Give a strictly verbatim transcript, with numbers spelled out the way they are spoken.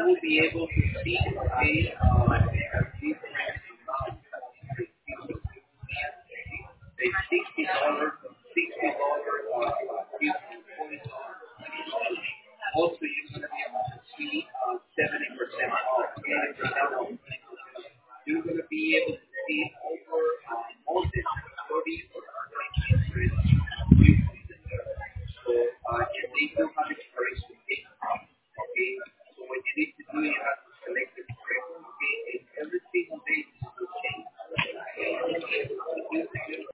will be able to see a uh, a sixty dollars, sixty dollars, uh, forty dollars. Also, you're going to be able to see uh, seventy percent off, eighty percent off. You're going to be able to see over uh, more than thirty or forty interest. So, uh, if they do